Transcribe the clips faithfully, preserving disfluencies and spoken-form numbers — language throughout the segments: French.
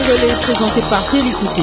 Congolais présenté par Félicité.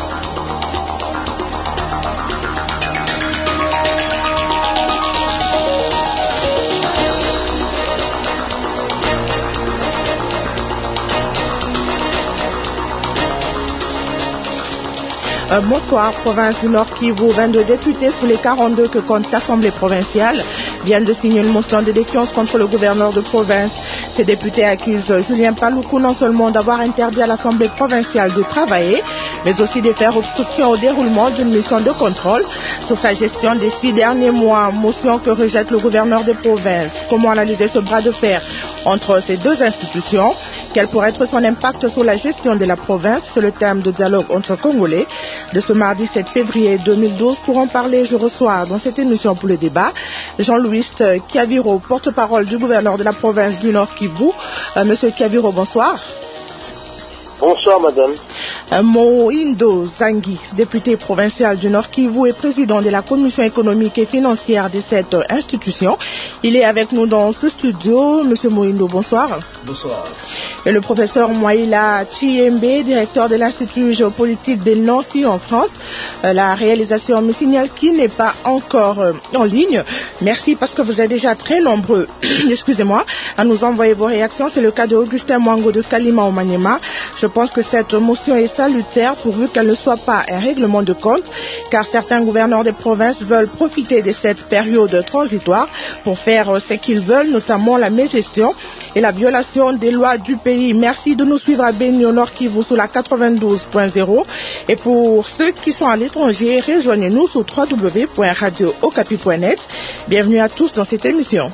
Euh, bonsoir, province du Nord Kivu, vingt-deux députés sous les quarante-deux que compte l'Assemblée provinciale viennent de signer une motion de défiance contre le gouverneur de province. Ces députés accusent Julien Paluku non seulement d'avoir interdit à l'Assemblée provinciale de travailler, mais aussi de faire obstruction au déroulement d'une mission de contrôle sur sa gestion des six derniers mois, motion que rejette le gouverneur de province. Comment analyser ce bras de fer entre ces deux institutions? Quel pourrait être son impact sur la gestion de la province? C'est le thème de dialogue entre Congolais de ce mardi sept février deux mille douze. Pour en parler, je reçois dans cette émission pour le débat Jean-Louis Kiaviro, porte-parole du gouverneur de la province du Nord Kivu. Euh, Monsieur Kiaviro, bonsoir. Bonsoir, madame. Euh, Moindo Zangi, député provincial du Nord Kivu et président de la commission économique et financière de cette euh, institution. Il est avec nous dans ce studio. Monsieur Moindo, bonsoir. Bonsoir. Et le professeur Mouaïla Chiembe, directeur de l'Institut géopolitique de Nancy en France. Euh, la réalisation me signale qu'il n'est pas encore euh, en ligne. Merci parce que vous êtes déjà très nombreux, excusez-moi, à nous envoyer vos réactions. C'est le cas de Augustin Mwango de Kalima au Maniema. Je pense que cette motion est salutaire pourvu qu'elle ne soit pas un règlement de compte, car certains gouverneurs des provinces veulent profiter de cette période transitoire pour faire ce qu'ils veulent, notamment la mégestion et la violation des lois du pays. Merci de nous suivre à Beni au Nord Kivu sur la quatre-vingt-douze point zéro. Et pour ceux qui sont à l'étranger, rejoignez-nous sur w w w point radio okapi point net. Bienvenue à tous dans cette émission.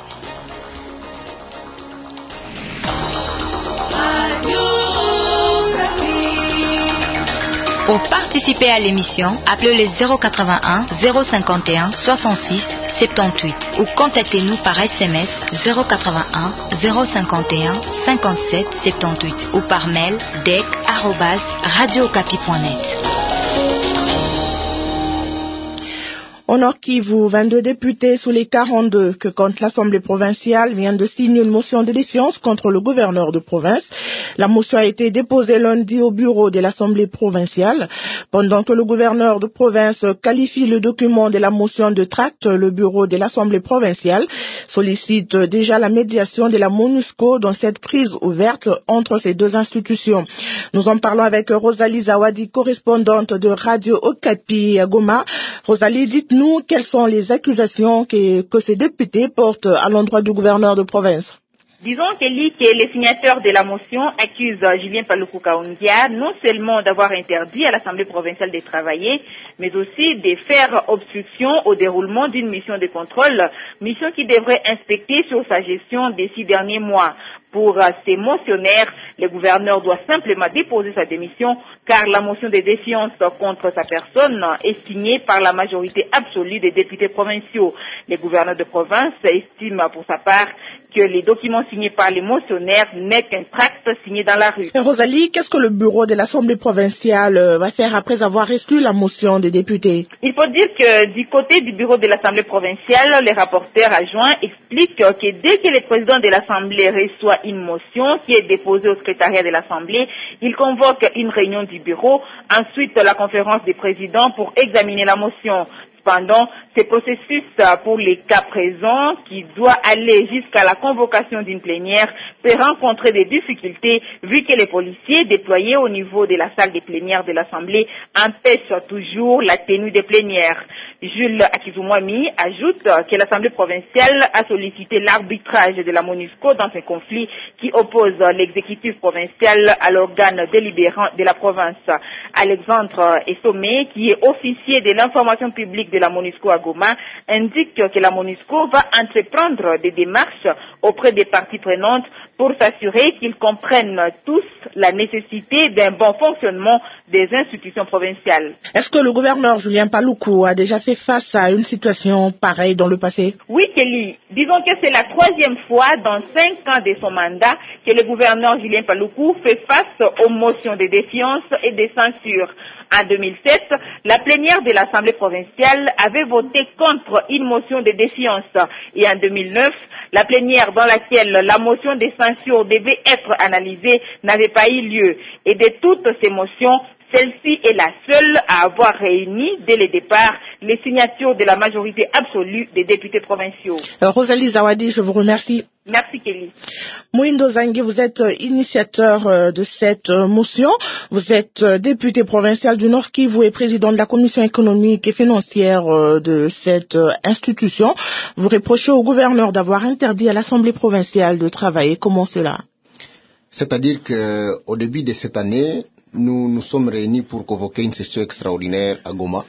Pour participer à l'émission, appelez le zéro quatre-vingt-un zéro cinquante et un soixante-six soixante-dix-huit ou contactez-nous par S M S zéro quatre-vingt-un zéro cinquante et un cinquante-sept soixante-dix-huit ou par mail dec arobase radio okapi point net. Au Nord Kivu, vingt-deux députés sous les quarante-deux que compte l'Assemblée provinciale viennent de signer une motion de défiance contre le gouverneur de province. La motion a été déposée lundi au bureau de l'Assemblée provinciale. Pendant que le gouverneur de province qualifie le document de la motion de tract, le bureau de l'Assemblée provinciale sollicite déjà la médiation de la MONUSCO dans cette crise ouverte entre ces deux institutions. Nous en parlons avec Rosalie Zawadi, correspondante de Radio Okapi à Goma. Rosalie, dites-nous Nous, quelles sont les accusations que, que ces députés portent à l'endroit du gouverneur de province? Disons, Kelly, que les signataires de la motion accusent Julien Paluku Kaondia non seulement d'avoir interdit à l'Assemblée provinciale de travailler, mais aussi de faire obstruction au déroulement d'une mission de contrôle, mission qui devrait inspecter sur sa gestion des six derniers mois. Pour ces motionnaires, le gouverneur doit simplement déposer sa démission car la motion de défiance contre sa personne est signée par la majorité absolue des députés provinciaux. Le gouverneur de province estime pour sa part que les documents signés par les motionnaires n'est qu'un tract signé dans la rue. Et Rosalie, qu'est-ce que le bureau de l'Assemblée provinciale va faire après avoir exclu la motion des députés? Il faut dire que du côté du bureau de l'Assemblée provinciale, les rapporteurs adjoints expliquent que dès que le président de l'Assemblée reçoit une motion qui est déposée au secrétariat de l'Assemblée, il convoque une réunion du bureau, ensuite la conférence des présidents pour examiner la motion. Cependant, ce processus pour les cas présents, qui doit aller jusqu'à la convocation d'une plénière, peut rencontrer des difficultés vu que les policiers déployés au niveau de la salle des plénières de l'Assemblée empêchent toujours la tenue des plénières. Jules Akizumwami ajoute que l'Assemblée provinciale a sollicité l'arbitrage de la MONUSCO dans un conflit qui oppose l'exécutif provincial à l'organe délibérant de la province. Alexandre Essomé, qui est officier de l'information publique de la MONUSCO à Goma, indique que la MONUSCO va entreprendre des démarches auprès des parties prenantes pour s'assurer qu'ils comprennent tous la nécessité d'un bon fonctionnement des institutions provinciales. Est-ce que le gouverneur Julien Paluku a déjà fait face à une situation pareille dans le passé? Oui, Kelly. Disons que c'est la troisième fois dans cinq ans de son mandat que le gouverneur Julien Paluku fait face aux motions de défiance et de censure. En deux mille sept, la plénière de l'Assemblée provinciale provinciale avait voté contre une motion de défiance. Et en deux mille neuf, la plénière dans laquelle la motion de censure devait être analysée n'avait pas eu lieu. Et de toutes ces motions, celle-ci est la seule à avoir réuni dès le départ les signatures de la majorité absolue des députés provinciaux. Euh, Rosalie Zawadi, je vous remercie. Merci Kelly. Mouindo Zangi, vous êtes euh, initiateur euh, de cette euh, motion. Vous êtes euh, député provincial du Nord Kivu et président de la commission économique et financière euh, de cette euh, institution. Vous reprochez au gouverneur d'avoir interdit à l'Assemblée provinciale de travailler. Comment cela? C'est-à-dire qu'au début de cette année, nous nous sommes réunis pour convoquer une session extraordinaire à Goma.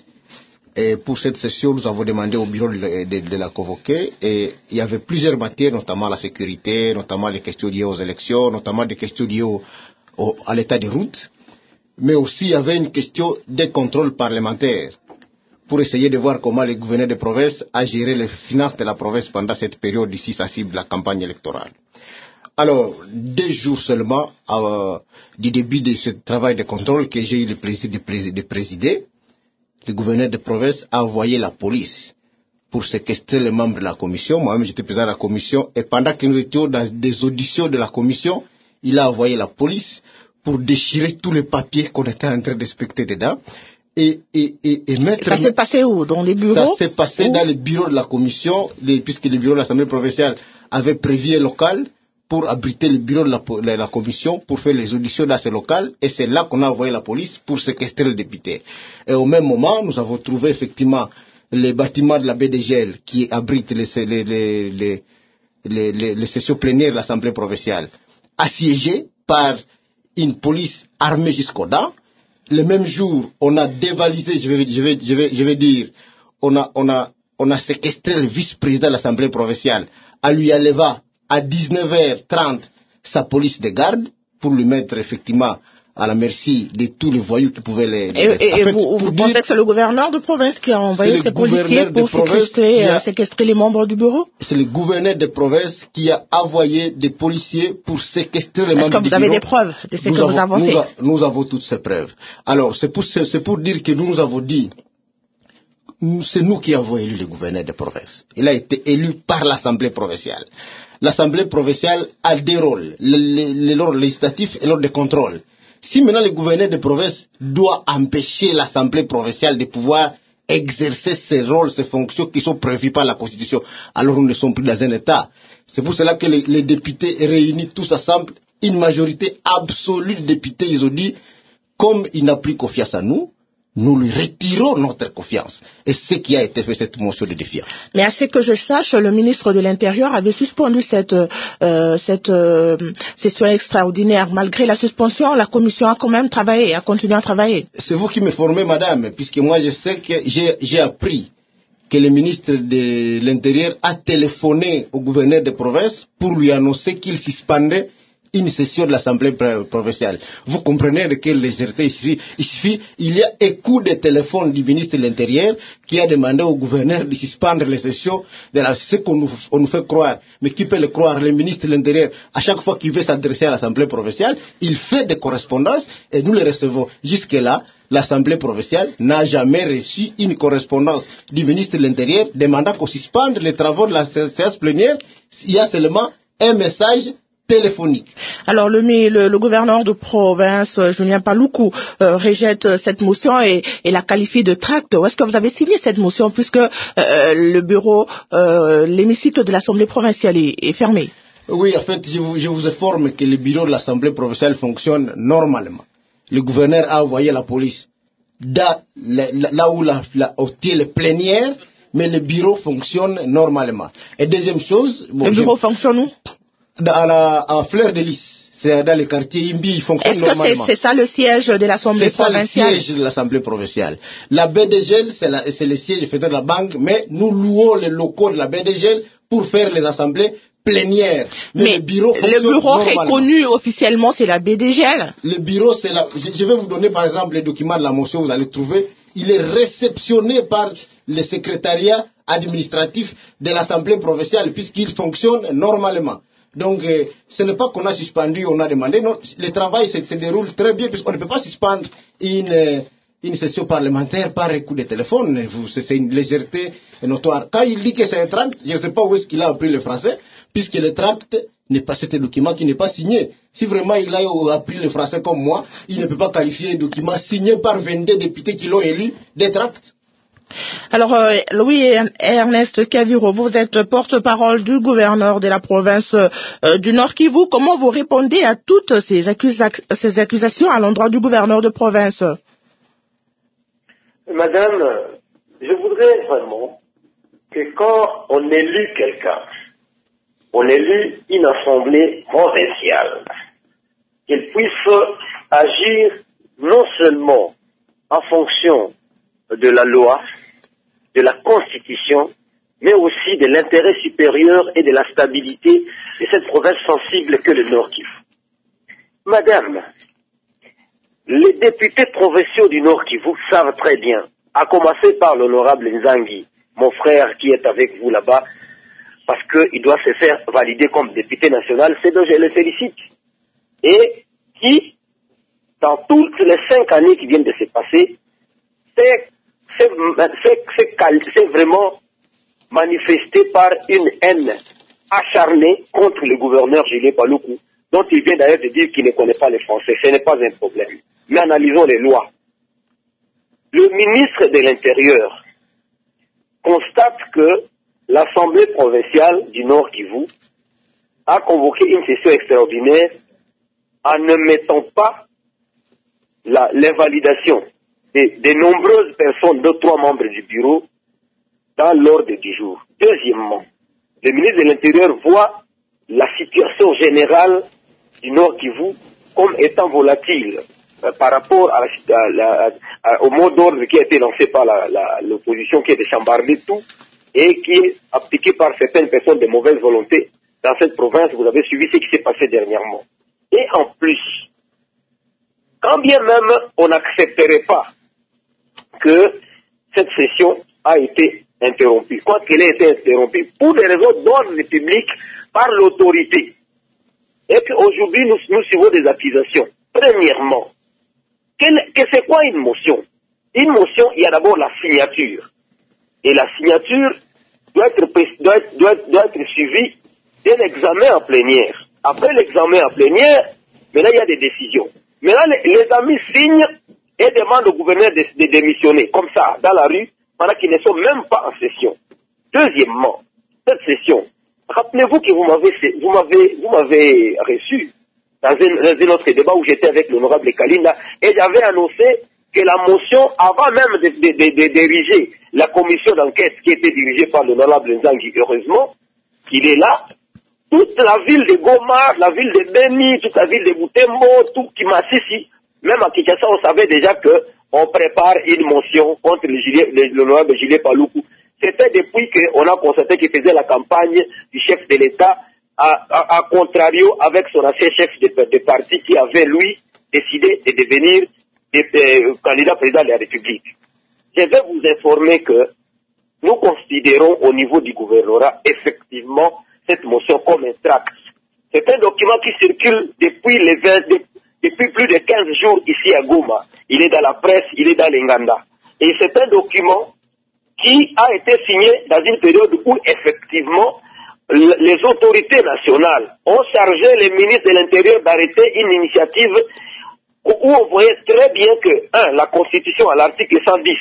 Et pour cette session, nous avons demandé au bureau de, de, de la convoquer. Et il y avait plusieurs matières, notamment la sécurité, notamment les questions liées aux élections, notamment des questions liées au, au, à l'état des routes. Mais aussi, il y avait une question des contrôles parlementaires pour essayer de voir comment le gouverneur de province a géré les finances de la province pendant cette période d'ici sensible de la campagne électorale. Alors, deux jours seulement euh, du début de ce travail de contrôle que j'ai eu le plaisir de, prés- de présider, le gouverneur de province a envoyé la police pour séquestrer les membres de la commission. Moi-même, j'étais président de la commission. Et pendant que nous étions dans des auditions de la commission, il a envoyé la police pour déchirer tous les papiers qu'on était en train d'inspecter dedans. Et, et, et, et mettre... Ça s'est passé où? Dans les bureaux? Ça s'est passé où? Dans les bureaux de la commission, les, puisque les bureaux de l'Assemblée provinciale avaient prévu un local pour abriter le bureau de la, de la commission, pour faire les auditions dans ce local, et c'est là qu'on a envoyé la police pour séquestrer le député. Et au même moment, nous avons trouvé effectivement les bâtiments de la B D G L qui abritent les, les, les, les, les, les, les sessions plénières de l'Assemblée provinciale, assiégés par une police armée jusqu'aux dents. Le même jour, on a dévalisé, je vais, je vais, je vais, je vais dire, on a, on a, on a séquestré le vice-président de l'Assemblée provinciale, à lui enleva à dix-neuf heures trente sa police de garde pour lui mettre effectivement à la merci de tous les voyous qui pouvaient les... Et, et, et fait, vous, vous pensez que c'est le gouverneur de province qui a envoyé ses policiers pour séquestrer, a, séquestrer les membres du bureau? C'est le gouverneur de province qui a envoyé des policiers pour séquestrer les membres du bureau. Est-ce que vous avez des preuves de ce que vous avancez? Nous, a, nous avons toutes ces preuves. Alors, c'est pour, c'est pour dire que nous nous avons dit, c'est nous qui avons élu le gouverneur de province. Il a été élu par l'Assemblée provinciale. L'Assemblée provinciale a deux rôles, l'ordre législatif et l'ordre de contrôle. Si maintenant le gouverneur de province doit empêcher l'Assemblée provinciale de pouvoir exercer ses rôles, ses fonctions qui sont prévues par la Constitution, alors nous ne sommes plus dans un État. C'est pour cela que les, les députés réunis tous ensemble, une majorité absolue de députés, ils ont dit, comme il n'a plus confiance à nous, nous lui retirons notre confiance. Et c'est ce qui a été fait, cette motion de défiance. Mais à ce que je sache, le ministre de l'Intérieur avait suspendu cette, euh, cette euh, session extraordinaire. Malgré la suspension, la commission a quand même travaillé, a continué à travailler. C'est vous qui me formez, madame, puisque moi je sais que j'ai, j'ai appris que le ministre de l'Intérieur a téléphoné au gouverneur de province pour lui annoncer qu'il suspendait une session de l'Assemblée provinciale. Vous comprenez de quelle légèreté ici, il suffit, il y a un coup de téléphone du ministre de l'Intérieur qui a demandé au gouverneur de suspendre les sessions de la, ce qu'on nous, on nous fait croire. Mais qui peut le croire? Le ministre de l'Intérieur, à chaque fois qu'il veut s'adresser à l'Assemblée provinciale, il fait des correspondances et nous les recevons. Jusque-là, l'Assemblée provinciale n'a jamais reçu une correspondance du ministre de l'Intérieur demandant qu'on suspende les travaux de la séance plénière. Il y a seulement un message téléphonique. Alors le, le, le gouverneur de province, Julien Paluku, euh, rejette cette motion et, et la qualifie de tract. Où est-ce que vous avez signé cette motion puisque euh, le bureau, euh, l'hémicycle de l'Assemblée provinciale est, est fermé? Oui, en fait, je vous, je vous informe que le bureau de l'Assemblée provinciale fonctionne normalement. Le gouverneur a envoyé la police là, là où la, la, le plénière, mais le bureau fonctionne normalement. Et deuxième chose... Bon, le bureau je... fonctionne où? Dans la, en Fleur de Lys, c'est dans les quartiers Imbi, il fonctionne Est-ce normalement. Est-ce que c'est ça le siège de l'Assemblée provinciale? C'est ça le siège de l'Assemblée provinciale. La B D G L, c'est, la, c'est le siège fédéral de la banque, mais nous louons les locaux de la B D G L pour faire les assemblées plénières. Mais, mais le bureau, le bureau reconnu officiellement, c'est la B D G L. Le bureau, c'est la... Je, je vais vous donner par exemple les documents de la motion, vous allez trouver. Il est réceptionné par le secrétariat administratif de l'Assemblée provinciale puisqu'il fonctionne normalement. Donc, euh, ce n'est pas qu'on a suspendu, on a demandé. Non, le travail se, se déroule très bien puisqu'on ne peut pas suspendre une, une session parlementaire par un coup de téléphone. C'est une légèreté notoire. Quand il dit que c'est un tract, je ne sais pas où est-ce qu'il a appris le français, puisque le tract n'est pas, c'est un document qui n'est pas signé. Si vraiment il a appris le français comme moi, il ne peut pas qualifier un document signé par vingt-deux députés qui l'ont élu des tracts. Alors, euh, Louis-Ernest Kaviro, vous êtes porte-parole du gouverneur de la province euh, du Nord Kivu. Comment vous répondez à toutes ces, accusa ces accusations à l'endroit du gouverneur de province? Madame, je voudrais vraiment que quand on élit quelqu'un, on élit une assemblée provinciale, qu'elle puisse agir non seulement en fonction de la loi, de la Constitution, mais aussi de l'intérêt supérieur et de la stabilité de cette province sensible que le Nord Kivu. Madame, les députés provinciaux du Nord Kivu savent très bien, à commencer par l'honorable Nzangi, mon frère qui est avec vous là-bas, parce qu'il doit se faire valider comme député national, c'est dont je le félicite. Et qui, dans toutes les cinq années qui viennent de se passer, c'est c'est vraiment manifesté par une haine acharnée contre le gouverneur Julien Paluku, dont il vient d'ailleurs de dire qu'il ne connaît pas le français. Ce n'est pas un problème. Mais analysons les lois. Le ministre de l'Intérieur constate que l'Assemblée provinciale du Nord Kivu a convoqué une session extraordinaire en ne mettant pas l'invalidation de, de nombreuses personnes, deux, trois membres du bureau, dans l'ordre du jour. Deuxièmement, le ministre de l'Intérieur voit la situation générale du Nord Kivu comme étant volatile euh, par rapport à la, à la, à, au mot d'ordre qui a été lancé par l'opposition, qui est de chambarder tout et qui est appliqué par certaines personnes de mauvaise volonté dans cette province. Vous avez suivi ce qui s'est passé dernièrement. Et en plus, quand bien même on n'accepterait pas que cette session a été interrompue, quoi qu'elle ait été interrompue, pour des raisons d'ordre public par l'autorité, et qu'aujourd'hui nous, nous suivons des accusations. Premièrement, quelle, que c'est quoi une motion? Une motion, il y a d'abord la signature. Et la signature doit être, doit être, doit être, doit être suivie d'un examen en plénière. Après l'examen en plénière, maintenant il y a des décisions. Maintenant les, les amis signent et demandent au gouverneur de, de démissionner, comme ça, dans la rue, pendant qu'ils ne sont même pas en session. Deuxièmement, cette session, rappelez-vous que vous m'avez vous m'avez vous m'avez reçu dans un, dans un autre débat où j'étais avec l'honorable Kalinda, et j'avais annoncé que la motion, avant même de, de, de, de diriger la commission d'enquête qui était dirigée par l'honorable Nzangi, heureusement qu'il est là, toute la ville de Goma, la ville de Beni, toute la ville de Butembo, tout Kimasisi, même à Kinshasa, on savait déjà que on prépare une motion contre l'honorable Julien Paluku. C'était depuis qu'on a constaté qu'il faisait la campagne du chef de l'État, à, à, à contrario avec son ancien chef de, de parti qui avait, lui, décidé de devenir de, de, candidat président de la République. Je vais vous informer que nous considérons au niveau du gouvernorat effectivement cette motion comme un tract. C'est un document qui circule depuis, les vingt, de, depuis plus de quinze jours ici à Goma. Il est dans la presse, il est dans l'Inganda. Et c'est un document qui a été signé dans une période où effectivement les autorités nationales ont chargé les ministres de l'Intérieur d'arrêter une initiative où on voyait très bien que, un, la Constitution à l'article cent dix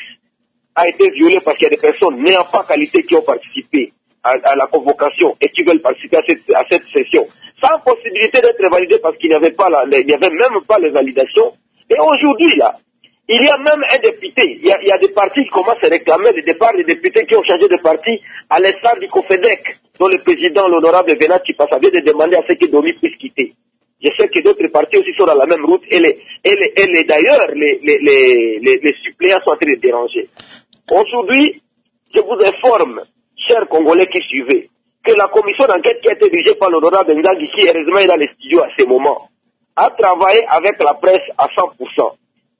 a été violée parce qu'il y a des personnes n'ayant pas qualité qui ont participé à, à la convocation et qui veulent participer à cette, à cette session, sans possibilité d'être validées parce qu'il n'y avait pas la, il n'y avait même pas les validations. Et aujourd'hui, là, il y a même un député, il y a, il y a des partis qui commencent à réclamer le départ des députés qui ont changé de parti, à l'instar du COFEDEC, dont le président, l'honorable Venat Chipasa, vient de demander à ce que Domi puisse quitter. Je sais que d'autres partis aussi sont dans la même route, et, les, et, les, et les, d'ailleurs, les, les, les, les, les suppléants sont en train de déranger. Aujourd'hui, je vous informe, chers Congolais qui suivez, que la commission d'enquête qui a été dirigée par l'honorable Nzangi, qui heureusement est dans les studios à ce moment, a travaillé avec la presse à cent pour cent.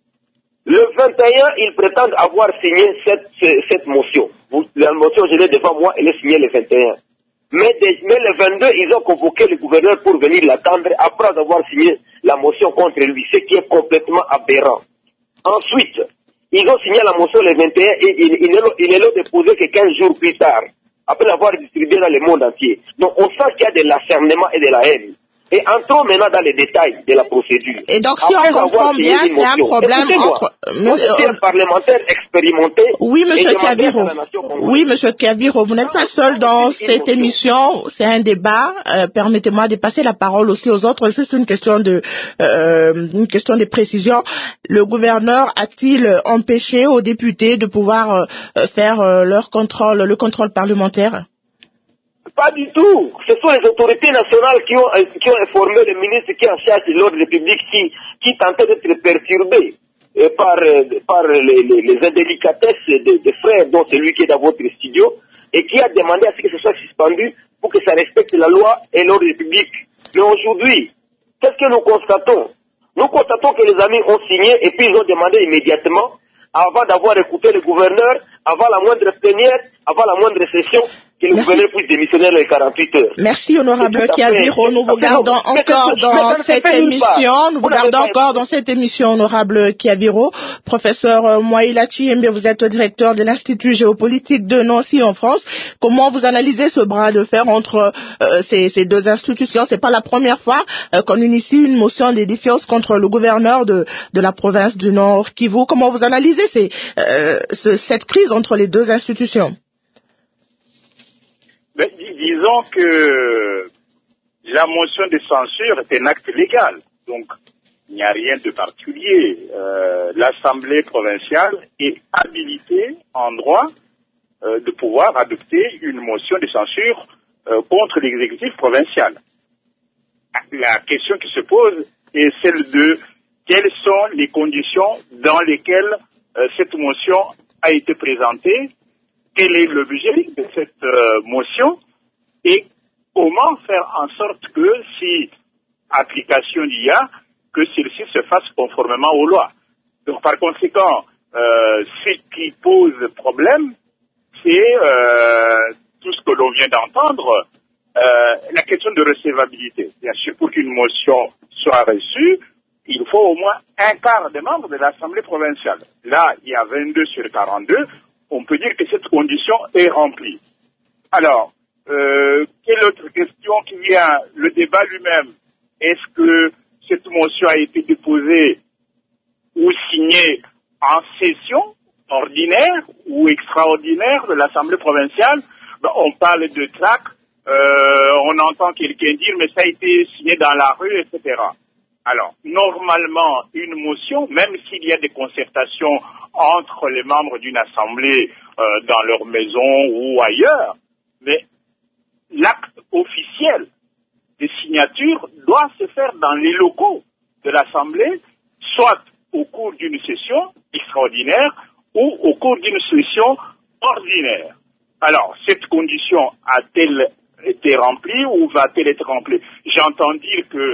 Le vingt et un, ils prétendent avoir signé cette, cette motion. Vous, la motion, je l'ai devant moi, elle est signée le vingt et un. Mais, de, mais le vingt-deux, ils ont convoqué le gouverneur pour venir l'attendre après avoir signé la motion contre lui, ce qui est complètement aberrant. Ensuite, Ils ont signé la motion le vingt et un et ils il, il l'ont déposé que quinze jours plus tard, après l'avoir distribué dans le monde entier. Donc on sent qu'il y a de l'acharnement et de la haine. Et entrons maintenant dans les détails de la procédure. Et donc, si après on comprend bien, c'est un problème entre... Moi, je suis un parlementaire expérimenté. Oui, monsieur Kiabiro. Oui, monsieur Kiabiro, vous n'êtes pas seul dans cette émission. C'est un débat. Euh, permettez-moi de passer la parole aussi aux autres. C'est une question de, euh, une question de précision. Le gouverneur a-t-il empêché aux députés de pouvoir euh, faire euh, leur contrôle, le contrôle parlementaire? Pas du tout. Ce sont les autorités nationales qui ont, qui ont informé le ministre qui est en charge de l'ordre public qui, qui tentait d'être perturbé euh, par, euh, par les, les, les indélicatesses des de frères, dont celui qui est dans votre studio, et qui a demandé à ce que ce soit suspendu pour que ça respecte la loi et l'ordre public. Mais aujourd'hui, qu'est-ce que nous constatons? Nous constatons que les amis ont signé et puis ils ont demandé immédiatement, avant d'avoir écouté le gouverneur, avant la moindre plénière, avant la moindre session, que le gouverneur puisse démissionner les quarante-huit heures. Merci, honorable Kiabiro. Nous vous gardons encore dans cette émission. Nous vous gardons encore dans cette émission, honorable Kiabiro. Professeur Moïla Chiembe, vous êtes directeur de l'Institut géopolitique de Nancy en France. Comment vous analysez ce bras de fer entre euh, ces, ces deux institutions? C'est pas la première fois euh, qu'on initie une motion de défiance contre le gouverneur de, de la province du Nord Kivu. Comment vous analysez ces, euh, ce, cette crise entre les deux institutions? Ben, disons que la motion de censure est un acte légal, donc il n'y a rien de particulier. Euh, L'Assemblée provinciale est habilitée en droit euh, de pouvoir adopter une motion de censure euh, contre l'exécutif provincial. La question qui se pose est celle de quelles sont les conditions dans lesquelles euh, cette motion a été présentée. Quel est l'objet de cette euh, motion et comment faire en sorte que, si application il y a, que celle-ci se fasse conformément aux lois. Donc, par conséquent, euh, ce qui pose problème, c'est euh, tout ce que l'on vient d'entendre, euh, la question de recevabilité. Bien sûr, pour qu'une motion soit reçue, il faut au moins un quart des membres de l'Assemblée provinciale. Là, il y a vingt-deux sur quarante-deux. On peut dire que cette condition est remplie. Alors, euh, quelle autre question qui vient? Le débat lui-même. Est-ce que cette motion a été déposée ou signée en session ordinaire ou extraordinaire de l'Assemblée provinciale? Ben, on parle de tract, euh, on entend quelqu'un dire mais ça a été signé dans la rue, et cetera. Alors, normalement, une motion, même s'il y a des concertations entre les membres d'une assemblée euh, dans leur maison ou ailleurs, mais l'acte officiel de signature doit se faire dans les locaux de l'assemblée, soit au cours d'une session extraordinaire ou au cours d'une session ordinaire. Alors, cette condition a-t-elle été remplie ou va-t-elle être remplie? J'entends dire que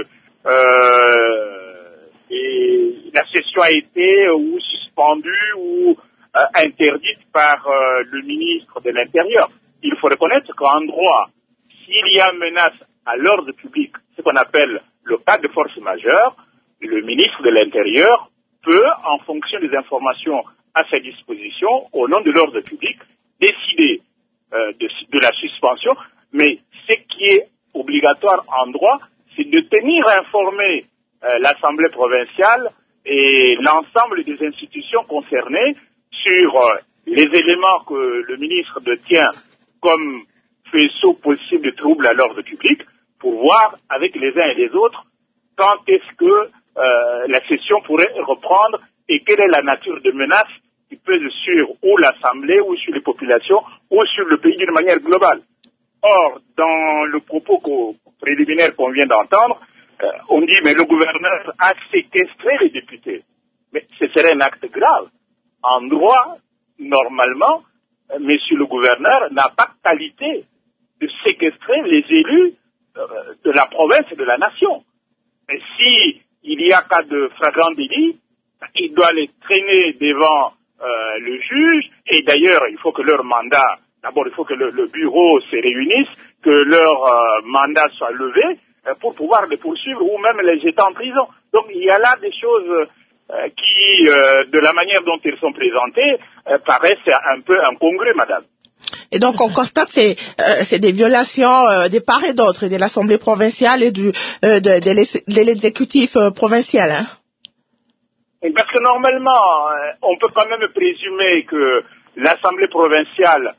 Euh, et la session a été ou suspendue ou euh, interdite par euh, le ministre de l'Intérieur. Il faut reconnaître qu'en droit, s'il y a menace à l'ordre public, ce qu'on appelle le cas de force majeure, le ministre de l'Intérieur peut, en fonction des informations à sa disposition, au nom de l'ordre public, décider euh, de, de la suspension. Mais ce qui est obligatoire en droit, c'est de tenir informé euh, l'Assemblée provinciale et l'ensemble des institutions concernées sur euh, les éléments que le ministre détient comme faisceau possible de troubles à l'ordre public, pour voir avec les uns et les autres quand est-ce que euh, la session pourrait reprendre et quelle est la nature de menace qui pèse sur ou l'Assemblée ou sur les populations ou sur le pays d'une manière globale. Or, dans le propos qu'au, préliminaire qu'on vient d'entendre, euh, on dit mais le gouverneur a séquestré les députés. Mais ce serait un acte grave. En droit, normalement, euh, monsieur le gouverneur n'a pas qualité de séquestrer les élus euh, de la province et de la nation. Et si il y a cas de flagrant délit, il doit les traîner devant euh, le juge, et d'ailleurs, il faut que leur mandat, d'abord, il faut que le, le bureau se réunisse, que leur euh, mandat soit levé, euh, pour pouvoir les poursuivre ou même les jeter en prison. Donc, il y a là des choses euh, qui, euh, de la manière dont ils sont présentés, euh, paraissent un peu incongrus, madame. Et donc on constate que c'est euh, des violations euh, de part et d'autre, de l'Assemblée provinciale et du, euh, de, de l'exécutif euh, provincial. Hein. Parce que normalement, on peut quand même présumer que l'Assemblée provinciale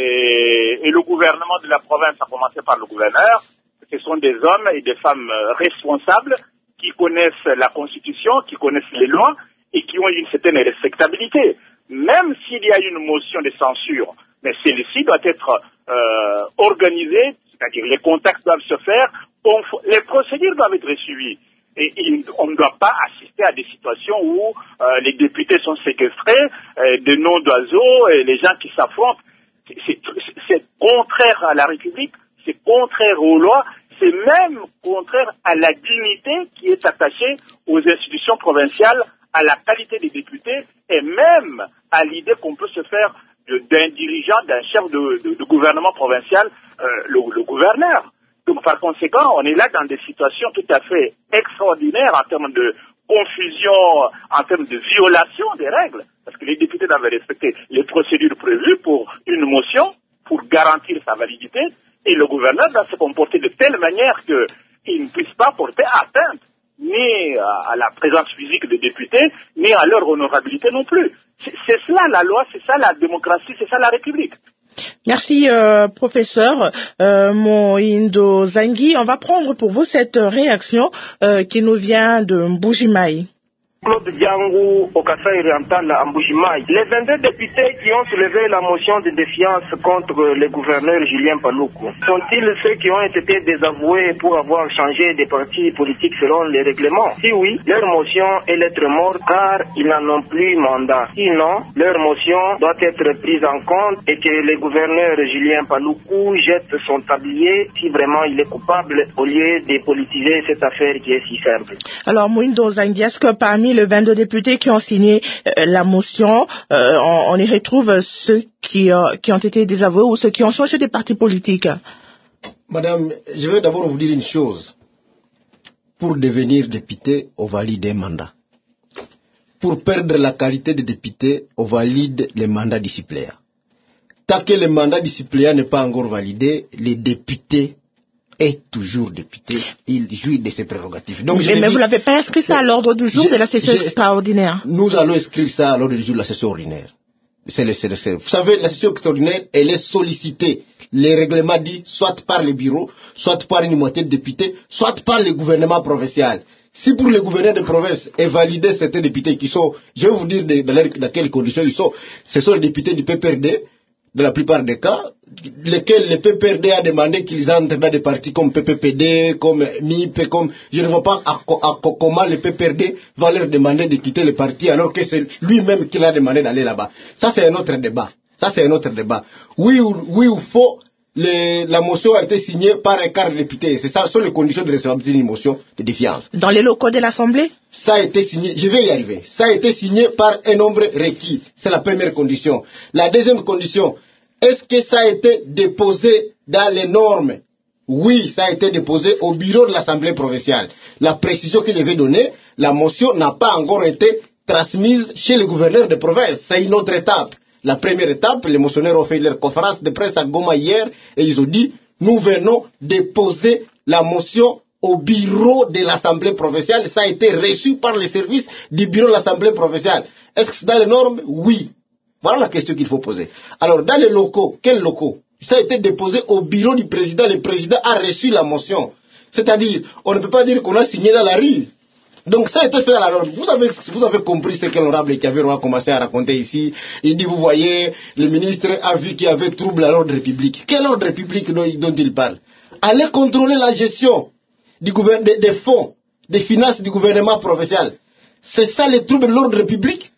et, et le gouvernement de la province, à commencer par le gouverneur, ce sont des hommes et des femmes responsables qui connaissent la Constitution, qui connaissent les lois et qui ont une certaine respectabilité. Même s'il y a une motion de censure, mais celle-ci doit être euh, organisée, c'est-à-dire les contacts doivent se faire, on, les procédures doivent être suivies. Et, et on ne doit pas assister à des situations où euh, les députés sont séquestrés, euh, des noms d'oiseaux, et les gens qui s'affrontent. C'est contraire à la République, c'est contraire aux lois, c'est même contraire à la dignité qui est attachée aux institutions provinciales, à la qualité des députés, et même à l'idée qu'on peut se faire d'un dirigeant, d'un chef de, de, de gouvernement provincial, euh, le, le gouverneur. Donc, par conséquent, on est là dans des situations tout à fait extraordinaires en termes de confusion, en termes de violation des règles, parce que les députés doivent respecter les procédures prévues pour une motion, pour garantir sa validité, et le gouverneur doit se comporter de telle manière qu'il ne puisse pas porter atteinte ni à la présence physique des députés, ni à leur honorabilité non plus. C'est cela la loi, c'est ça la démocratie, c'est ça la République. Merci, euh, professeur euh, Moindo Zangui. On va prendre pour vous cette réaction euh, qui nous vient de Mbujimaï. Claude Diangou au Kasaï oriental à Mbujimaï. Les vingt-deux députés qui ont soulevé la motion de défiance contre le gouverneur Julien Paluku sont-ils ceux qui ont été désavoués pour avoir changé des partis politiques selon les règlements? Si oui, leur motion est lettre morte car ils n'en ont plus mandat. Sinon, leur motion doit être prise en compte et que le gouverneur Julien Paluku jette son tablier si vraiment il est coupable au lieu de politiser cette affaire qui est si simple. Alors, Moindo Zangui, est-ce que parmi les vingt-deux députés qui ont signé euh, la motion, euh, on, on y retrouve ceux qui, euh, qui ont été désavoués ou ceux qui ont changé de parti politique? Madame, je vais d'abord vous dire une chose. Pour devenir député, on valide un mandat. Pour perdre la qualité de député, on valide les mandats du suppléant. Tant que le mandat du suppléant n'est pas encore validé, les députés est toujours député, il jouit de ses prérogatives. Donc, mais mais dit, vous n'avez pas inscrit ça à l'ordre du jour je, de la session je, extraordinaire. Nous allons inscrire ça à l'ordre du jour de la session ordinaire. C'est le, c'est le, c'est le. Vous savez, la session extraordinaire, elle est sollicitée. Les règlements disent soit par le bureau, soit par une moitié de députés, soit par le gouvernement provincial. Si pour le gouverneur de province est validé certains députés qui sont, je vais vous dire de, de, dans quelles conditions ils sont, ce sont les députés du P P R D, de la plupart des cas, lesquels le P P R D a demandé qu'ils entrent dans des partis comme P P P D, comme M I P, comme... Je ne vois pas à, à, à, comment le P P R D va leur demander de quitter le parti alors que c'est lui-même qui l'a demandé d'aller là-bas. Ça, c'est un autre débat. Ça, c'est un autre débat. Oui ou, oui ou faux, le, la motion a été signée par un quart de députés. C'est ça, ce sont les conditions de recevabilité d'une motion de défiance. Dans les locaux de l'Assemblée? Ça a été signé, je vais y arriver. Ça a été signé par un nombre requis. C'est la première condition. La deuxième condition, est-ce que ça a été déposé dans les normes? Oui, ça a été déposé au bureau de l'Assemblée provinciale. La précision que je vais donner, la motion n'a pas encore été transmise chez le gouverneur de province. C'est une autre étape. La première étape, les motionnaires ont fait leur conférence de presse à Goma hier et ils ont dit, nous venons déposer la motion au bureau de l'Assemblée provinciale. Ça a été reçu par les services du bureau de l'Assemblée provinciale. Est-ce que c'est dans les normes? Oui. Voilà la question qu'il faut poser. Alors, dans les locaux, quels locaux? Ça a été déposé au bureau du président. Le président a reçu la motion. C'est-à-dire, on ne peut pas dire qu'on a signé dans la rue. Donc, ça a été fait à la norme. Vous avez, vous avez compris ce que l'honorable Kiavero a commencé à raconter ici. Il dit, vous voyez, le ministre a vu qu'il y avait trouble à l'ordre public. Quel ordre public dont, dont il parle? Allez contrôler la gestion du gouvernement, des, des fonds, des finances du gouvernement provincial. C'est ça les troubles de l'ordre public?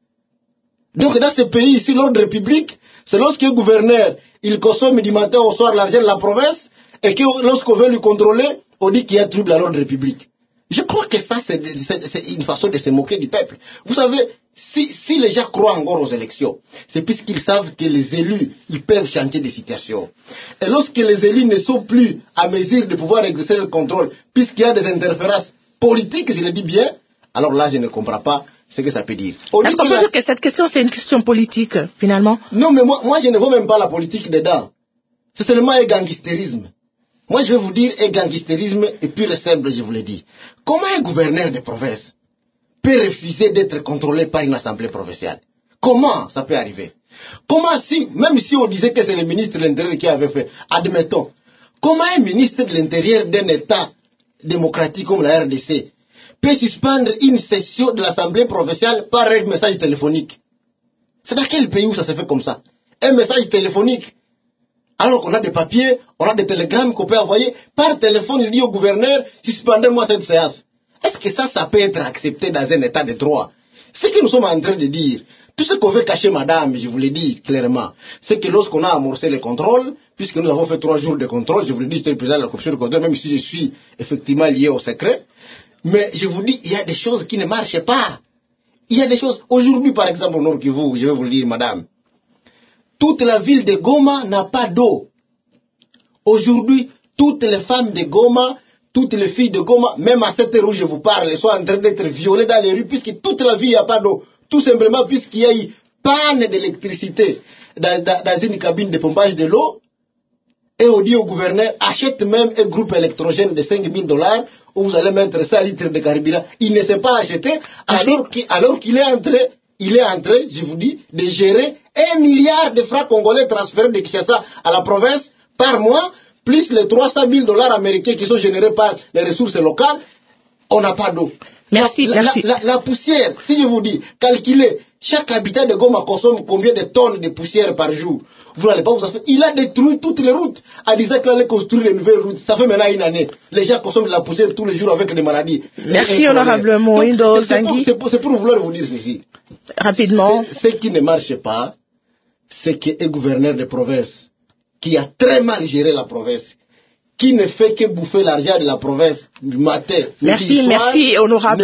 Donc, dans ce pays ici, l'ordre public, c'est lorsqu'un gouverneur, il consomme du matin au soir l'argent de la province, et que lorsqu'on veut lui contrôler, on dit qu'il y a trouble à l'ordre public. Je crois que ça, c'est, c'est, c'est une façon de se moquer du peuple. Vous savez, si, si les gens croient encore aux élections, c'est puisqu'ils savent que les élus, ils peuvent changer des situations. Et lorsque les élus ne sont plus à mesure de pouvoir exercer le contrôle, puisqu'il y a des interférences politiques, je le dis bien, alors là, je ne comprends pas ce que ça peut dire. Est-ce qu'on peut dire que cette question, c'est une question politique, finalement? Non, mais moi, moi, je ne vois même pas la politique dedans. C'est seulement un gangstérisme. Moi, je vais vous dire un gangstérisme et pur et simple, je vous le dis. Comment un gouverneur de province peut refuser d'être contrôlé par une assemblée provinciale? Comment ça peut arriver? Comment si, même si on disait que c'est le ministre de l'Intérieur qui avait fait, admettons, comment un ministre de l'Intérieur d'un État démocratique comme la R D C peut suspendre une session de l'Assemblée provinciale par un message téléphonique? C'est dans quel pays où ça se fait comme ça? Un message téléphonique. Alors qu'on a des papiers, on a des télégrammes qu'on peut envoyer par téléphone, il dit au gouverneur, suspendez-moi cette séance. Est-ce que ça, ça peut être accepté dans un état de droit? Ce que nous sommes en train de dire, tout ce qu'on veut cacher, madame, je vous l'ai dit clairement, c'est que lorsqu'on a amorcé les contrôles, puisque nous avons fait trois jours de contrôle, je vous l'ai dit, c'est le président de la commission de contrôle, même si je suis effectivement lié au secret, mais je vous dis, il y a des choses qui ne marchent pas. Il y a des choses, aujourd'hui par exemple au Nord Kivu, je vais vous le dire, madame, toute la ville de Goma n'a pas d'eau. Aujourd'hui, toutes les femmes de Goma, toutes les filles de Goma, même à cette heure où je vous parle, sont en train d'être violées dans les rues, puisque toute la ville, il n'y a pas d'eau. Tout simplement puisqu'il y a eu panne d'électricité dans, dans, dans une cabine de pompage de l'eau. Et on dit au gouverneur, achète même un groupe électrogène de cinq mille dollars, où vous allez mettre cinq litres de carburant. Il ne s'est pas acheté, alors qu'il, alors qu'il est en train, il est en train, je vous dis, de gérer un milliard de francs congolais transférés de Kinshasa à la province par mois, plus les trois cent mille dollars américains qui sont générés par les ressources locales. On n'a pas d'eau. Merci, la, merci. La, la, la poussière, si je vous dis, calculez, chaque habitant de Goma consomme combien de tonnes de poussière par jour? Vous n'allez pas vous assurer. Il a détruit toutes les routes en disant qu'il allait construire de nouvelles routes. Ça fait maintenant une année. Les gens consomment de la poussière tous les jours avec des maladies. Merci, honorable Moïndo Zangui. C'est pour, pour, pour vouloir vous dire ceci. Rapidement. Ce qui ne marche pas, c'est qu'un gouverneur de province qui a très mal géré la province, qui ne fait que bouffer l'argent de la province du matin. Merci, soir, merci, honorable.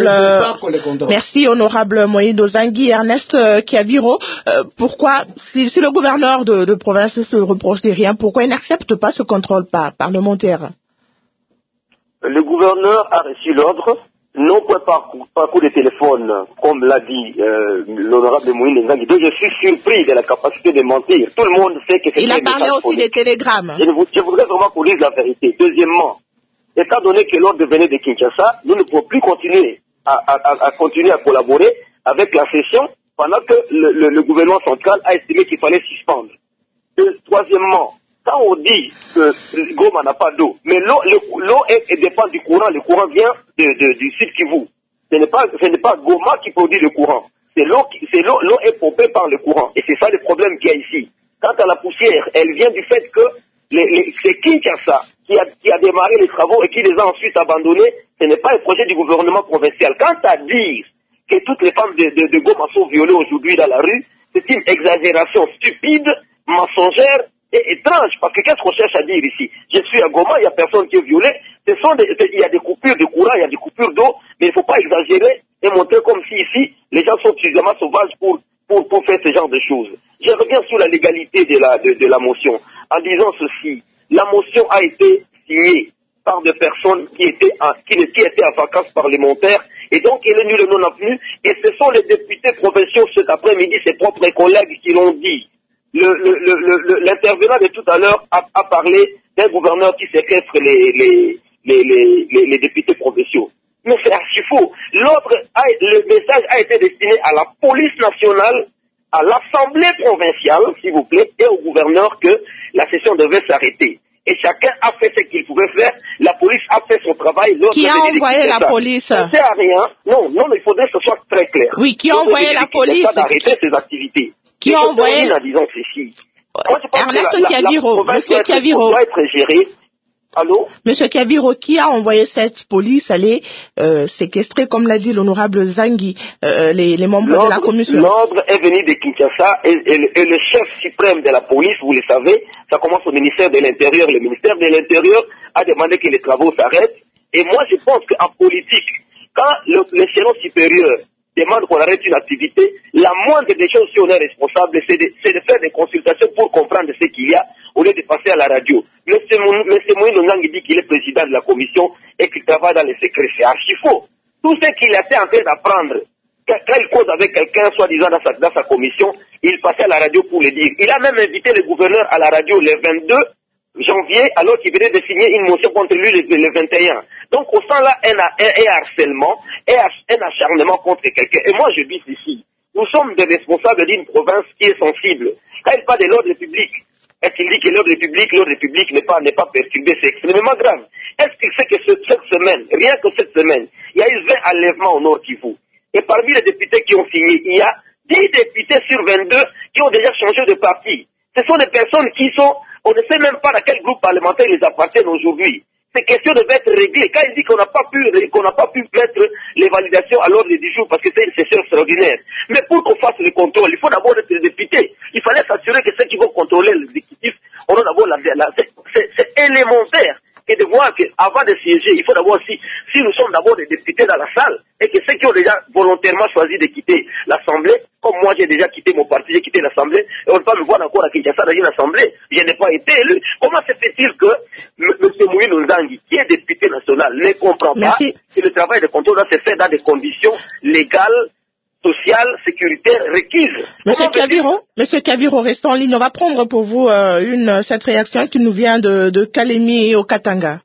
Merci, honorable Moïdo Zangui. Ernest euh, Kiaviro, euh, pourquoi, si, si le gouverneur de, de province ne se reproche de rien, pourquoi il n'accepte pas ce contrôle par, parlementaire? Le gouverneur a reçu l'ordre, non pas par, par coup de téléphone, comme l'a dit euh, l'honorable Moïdo Zangui. Donc je suis surpris de la capacité de mentir. Tout le monde sait que c'est Il a parlé aussi des télégrammes. Je, vous, je voudrais vraiment qu'on dise la vérité. Deuxièmement, étant donné que l'ordre venait de Kinshasa, nous ne pouvons plus continuer à, à, à continuer à collaborer avec la session pendant que le, le, le gouvernement central a estimé qu'il fallait suspendre. Et, troisièmement, quand on dit que Goma n'a pas d'eau, mais l'eau, l'eau est, est dépend du courant, le courant vient de, de, du sud Kivu. Ce n'est pas, ce n'est pas Goma qui produit le courant. C'est l'eau, c'est l'eau, l'eau est pompée par le courant. Et c'est ça le problème qu'il y a ici. Quant à la poussière, elle vient du fait que les, les, c'est Kinshasa qui a, qui a démarré les travaux et qui les a ensuite abandonnés. Ce n'est pas un projet du gouvernement provincial. Quant à dire que toutes les femmes de, de, de Goma sont violées aujourd'hui dans la rue, c'est une exagération stupide, mensongère et étrange. Parce que qu'est-ce qu'on cherche à dire ici? Je suis à Goma, il n'y a personne qui est violé. Ce sont des, il y a des coupures de courant, il y a des coupures d'eau, mais il ne faut pas exagérer et montrer comme si ici, les gens sont suffisamment sauvages pour, pour, pour faire ce genre de choses. Je reviens sur la légalité de la, de, de la motion en disant ceci. La motion a été signée par des personnes qui étaient, en, qui, qui étaient en vacances parlementaires et donc il est nul et non avenu et ce sont les députés provinciaux cet après-midi, ses propres collègues qui l'ont dit. Le, le, le, le, l'intervenant de tout à l'heure a, a parlé d'un gouverneur qui séquestre les, les, les, les, les, les députés provinciaux. Mais c'est archi faux. L'ordre a, le message a été destiné à la police nationale, à l'Assemblée provinciale, s'il vous plaît, et au gouverneur que la session devait s'arrêter. Et chacun a fait ce qu'il pouvait faire. La police a fait son travail. Qui a envoyé la police? Ça ne sert à rien. Non, non, mais il faudrait que ce soit très clair. Oui, qui a envoyé la police? D'arrêter ses activités. Qui a envoyé en disant ceci. Moi, je pense Ernest que la, Kiaviro, la, la Monsieur Kiaviro. doit être gérée. Allô? Monsieur Kiaviro, qui a envoyé cette police aller euh, séquestrer, comme l'a dit l'honorable Zangui, euh, les, les membres l'ordre, de la commission? L'ordre est venu de Kinshasa et, et, et le chef suprême de la police, vous le savez, ça commence au ministère de l'Intérieur. Le ministère de l'Intérieur a demandé que les travaux s'arrêtent. Et moi, je pense qu'en politique, quand le, l'échelon supérieur demande qu'on arrête une activité, la moindre des choses, si on est responsable, c'est de, c'est de faire des consultations pour comprendre ce qu'il y a, au lieu de passer à la radio. M. Moïdo Zangui dit qu'il est président de la commission et qu'il travaille dans les secrets. C'est archi faux. Tout ce qu'il était en train d'apprendre quand il cause avec quelqu'un, soi-disant dans sa, dans sa commission, il passait à la radio pour le dire. Il a même invité le gouverneur à la radio le vingt-deux janvier, alors qu'il venait de signer une motion contre lui le, le vingt et un. Donc, au sent là un, un, un harcèlement, un, un acharnement contre quelqu'un. Et moi, je dis ici, nous sommes des responsables d'une province qui est sensible. Quand il parle de l'ordre public, est-ce qu'il dit que l'ordre public, l'ordre public n'est pas, n'est pas perturbé? C'est extrêmement grave. Est-ce qu'il sait que ce, cette semaine, rien que cette semaine, il y a eu vingt enlèvements au Nord Kivu? Et parmi les députés qui ont signé, il y a dix députés sur vingt-deux qui ont déjà changé de parti. Ce sont des personnes qui sont, on ne sait même pas à quel groupe parlementaire ils appartiennent aujourd'hui. Ces questions devaient être réglées. Quand il dit qu'on n'a pas pu, qu'on n'a pas pu mettre les validations à l'ordre du jour parce que c'est une session extraordinaire. Mais pour qu'on fasse le contrôle, il faut d'abord être député. Il fallait s'assurer que ceux qui vont contrôler l'exécutif auront d'abord la, la, c'est, c'est, c'est élémentaire. Et de voir qu'avant de siéger, il faut d'abord, si, si nous sommes d'abord des députés dans la salle, et que ceux qui ont déjà volontairement choisi de quitter l'Assemblée, comme moi j'ai déjà quitté mon parti, j'ai quitté l'Assemblée, et on ne peut pas me voir encore à Kinshasa dans une Assemblée, je n'ai pas été élu. Comment se fait-il que M. Moïse Nzangi, qui est député national, ne comprend Merci. pas que le travail de contrôle doit se faire dans des conditions légales, sociale, sécuritaire requise. Monsieur Kaviro, Monsieur Kaviro, restons en ligne. On va prendre pour vous euh, une cette réaction qui nous vient de, de Kalemi au Katanga.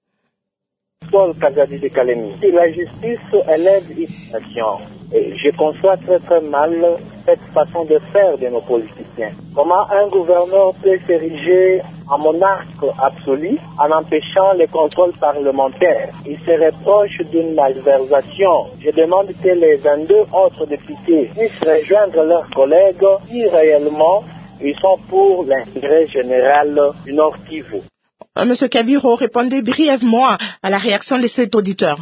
Paul Kazadi de Kalemi. Si la justice élève une nation, et je conçois très très mal cette façon de faire de nos politiciens. Comment un gouverneur peut s'ériger en monarque absolu en empêchant les contrôles parlementaires? Il se reproche d'une malversation. Je demande que les vingt-deux autres députés puissent rejoindre leurs collègues si réellement ils sont pour l'intérêt général du Nord Kivu. Monsieur Kaviro, répondez brièvement à la réaction de cet auditeur.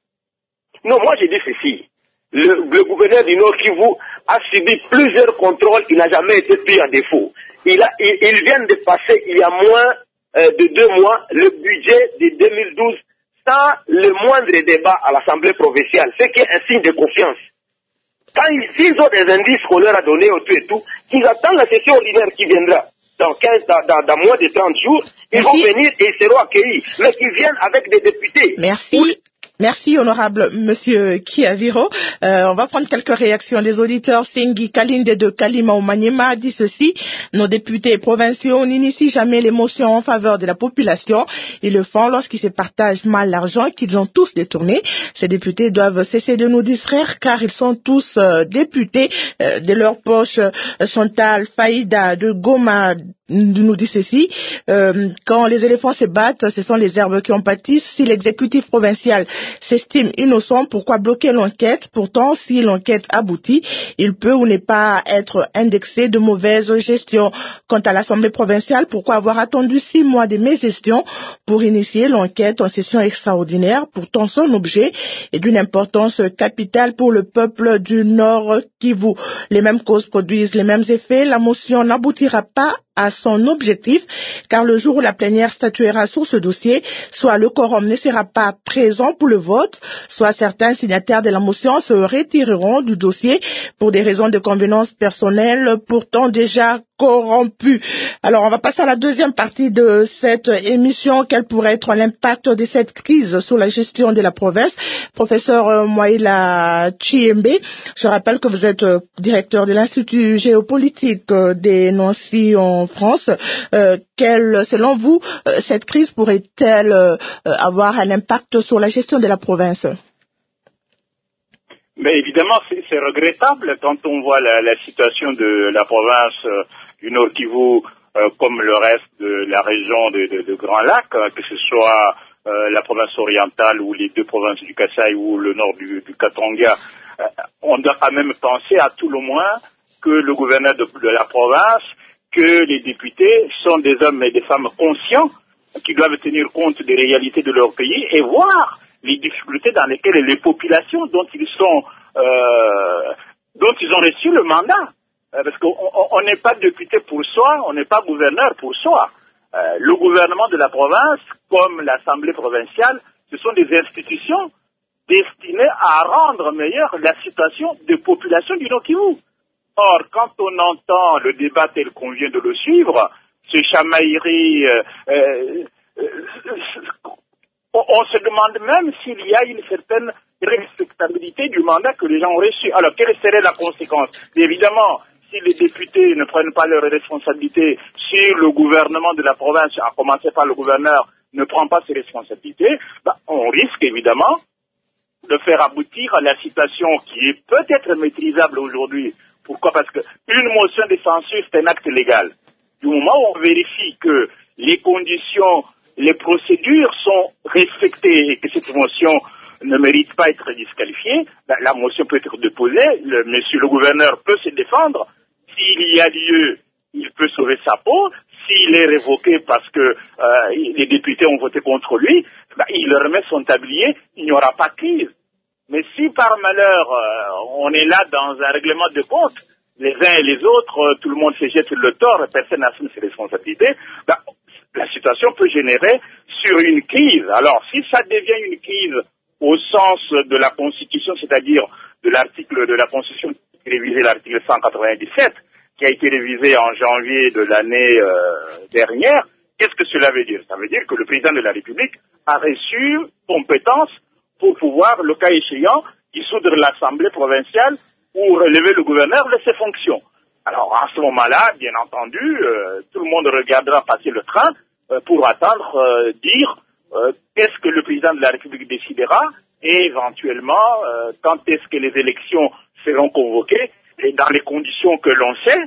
Non, moi j'ai dit ceci. Le, le gouverneur du Nord Kivu a subi plusieurs contrôles, il n'a jamais été pris en défaut. Il, a, il, il vient de passer, il y a moins euh, de deux mois, le budget de deux mille douze sans le moindre débat à l'Assemblée provinciale, ce qui est un signe de confiance. Quand ils, s'ils ont des indices qu'on leur a donnés au tout et tout, qu'ils attendent la session ordinaire qui viendra. Dans, quinze, dans, dans, dans moins de trente jours, ils Merci. vont venir et ils seront accueillis. Mais qu'ils viennent avec des députés. Merci. Oui. Merci, honorable Monsieur Kiaviro. Euh, on va prendre quelques réactions des auditeurs. Sengi Kalinde de Kalima au Maniema dit ceci. Nos députés provinciaux n'initient jamais l'émotion en faveur de la population. Ils le font lorsqu'ils se partagent mal l'argent qu'ils ont tous détourné. Ces députés doivent cesser de nous distraire car ils sont tous euh, députés euh, de leur poche. Euh, Chantal Faïda de Goma nous dit ceci. Euh, quand les éléphants se battent, ce sont les herbes qui en pâtissent. Si l'exécutif provincial s'estime innocent, pourquoi bloquer l'enquête? Pourtant, si l'enquête aboutit, il peut ou n'est pas être indexé de mauvaise gestion. Quant à l'Assemblée provinciale, pourquoi avoir attendu six mois de mégestion pour initier l'enquête en session extraordinaire? Pourtant, son objet est d'une importance capitale pour le peuple du Nord Kivu. Les mêmes causes produisent les mêmes effets. La motion n'aboutira pas à son objectif, car le jour où la plénière statuera sur ce dossier, soit le quorum ne sera pas présent pour le vote, soit certains signataires de la motion se retireront du dossier pour des raisons de convenance personnelle pourtant déjà corrompus. Alors, on va passer à la deuxième partie de cette émission. Quel pourrait être l'impact de cette crise sur la gestion de la province? Professeur euh, Moïla Chiembe, je rappelle que vous êtes euh, directeur de l'Institut géopolitique euh, des Nancy en France. Euh, quelle, selon vous, euh, cette crise pourrait-elle euh, avoir un impact sur la gestion de la province? Mais évidemment, c'est, c'est regrettable quand on voit la, la situation de la province euh, du Nord Kivu euh, comme le reste de la région de, de, de Grand Lac, euh, que ce soit euh, la province orientale ou les deux provinces du Kasaï ou le nord du, du Katanga. Euh, on doit quand même penser à tout le moins que le gouverneur de, de la province, que les députés sont des hommes et des femmes conscients qui doivent tenir compte des réalités de leur pays et voir les difficultés dans lesquelles les populations dont ils sont, euh, dont ils ont reçu le mandat. Euh, parce qu'on n'est pas député pour soi, on n'est pas gouverneur pour soi. Euh, le gouvernement de la province, comme l'Assemblée provinciale, ce sont des institutions destinées à rendre meilleure la situation des populations du Nord Kivu. Or, quand on entend le débat tel qu'on vient de le suivre, ce chamaillerie, euh, euh, euh, on se demande même s'il y a une certaine respectabilité du mandat que les gens ont reçu. Alors, quelle serait la conséquence? Évidemment, si les députés ne prennent pas leurs responsabilités, si le gouvernement de la province, à commencer par le gouverneur, ne prend pas ses responsabilités, bah, on risque évidemment de faire aboutir à la situation qui est peut-être maîtrisable aujourd'hui. Pourquoi? Parce qu'une motion de censure, c'est un acte légal. Du moment où on vérifie que les conditions, les procédures sont respectées et que cette motion ne mérite pas d'être disqualifiée, ben, la motion peut être déposée, le, monsieur le gouverneur peut se défendre. S'il y a lieu, il peut sauver sa peau. S'il est révoqué parce que euh, les députés ont voté contre lui, ben, il remet son tablier, il n'y aura pas de crise. Mais si par malheur, euh, on est là dans un règlement de compte, les uns et les autres, euh, tout le monde se jette le tort et personne n'assume ses responsabilités, ben, la situation peut générer sur une crise. Alors, si ça devient une crise au sens de la Constitution, c'est-à-dire de l'article de la Constitution qui révisé l'article cent quatre-vingt-dix-sept, qui a été révisé en janvier de l'année euh, dernière, qu'est-ce que cela veut dire? Ça veut dire que le président de la République a reçu compétence pour pouvoir, le cas échéant, dissoudre l'Assemblée provinciale ou relever le gouverneur de ses fonctions. Alors, à ce moment-là, bien entendu, euh, tout le monde regardera passer le train euh, pour attendre, euh, dire euh, qu'est-ce que le président de la République décidera et éventuellement, euh, quand est-ce que les élections seront convoquées et dans les conditions que l'on sait,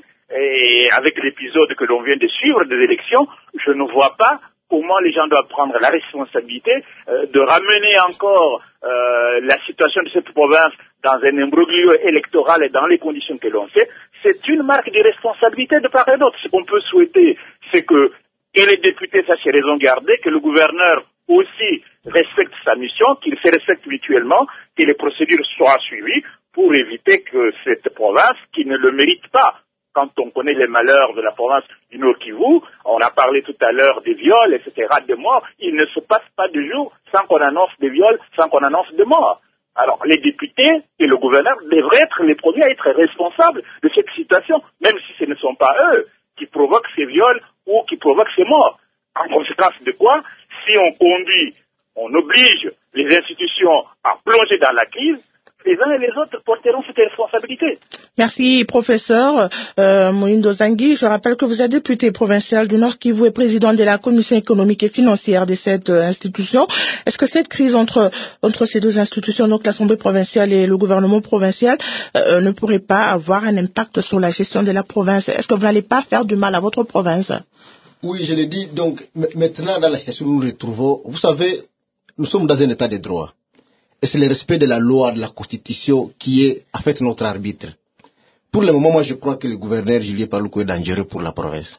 et avec l'épisode que l'on vient de suivre des élections, je ne vois pas comment les gens doivent prendre la responsabilité euh, de ramener encore euh, la situation de cette province dans un imbroglio électoral et dans les conditions que l'on sait. C'est une marque de responsabilité de part et d'autre. Ce qu'on peut souhaiter, c'est que, que les députés sachent raison garder, que le gouverneur aussi respecte sa mission, qu'ils se respectent mutuellement, que les procédures soient suivies pour éviter que cette province, qui ne le mérite pas, quand on connaît les malheurs de la province du Nord Kivu, on a parlé tout à l'heure des viols, et cetera, des morts, il ne se passe pas de jour sans qu'on annonce des viols, sans qu'on annonce des morts. Alors, les députés et le gouverneur devraient être les premiers à être responsables de cette situation, même si ce ne sont pas eux qui provoquent ces viols ou qui provoquent ces morts. En conséquence de quoi, si on conduit, on oblige les institutions à plonger dans la crise, les uns et les autres porteront cette responsabilité. Merci, professeur euh, Mohindo Zangui. Je rappelle que vous êtes député provincial du Nord Kivu et président de la commission économique et financière de cette euh, institution. Est-ce que cette crise entre entre ces deux institutions, donc l'Assemblée provinciale et le gouvernement provincial, euh, ne pourrait pas avoir un impact sur la gestion de la province? Est-ce que vous n'allez pas faire du mal à votre province? Oui, je l'ai dit. Donc, maintenant, dans la situation où nous nous retrouvons, vous savez, nous sommes dans un état de droit. Et c'est le respect de la loi, de la Constitution qui est, en fait, notre arbitre. Pour le moment, moi, je crois que le gouverneur Julien Paluku est dangereux pour la province.